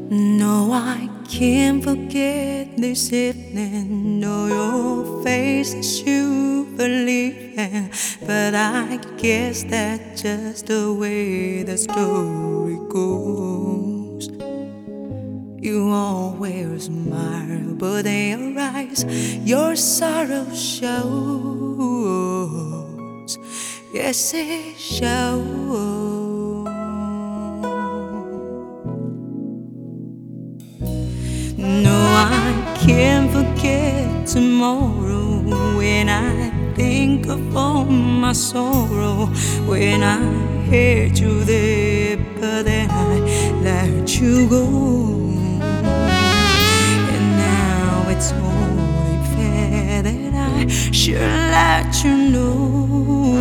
No, I can't forget this evening. No, your face that you believe in. But I guess that's just the way the story goes. You always smile, but in your eyes, your sorrow shows. Yes, it shows. No, I can't forget tomorrow when I think of all my sorrow. When I hate you there, but then I let you go. And now it's only fair that I should let you know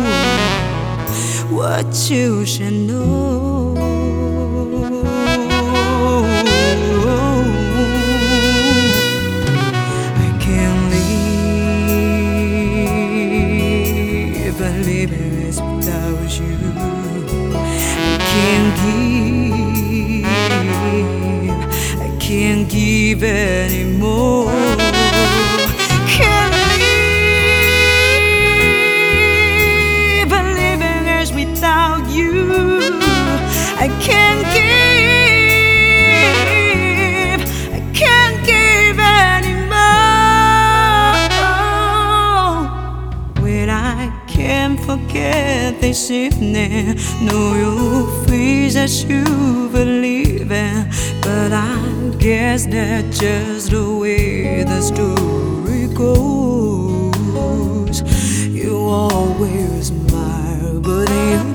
what you should know. Living is without you. I can't give anymore. Can't live, but living is without you. I can't give anymore. When I can't forget this evening. Know your face that you believe in. But I guess that's just the way the story goes. You always smile, but in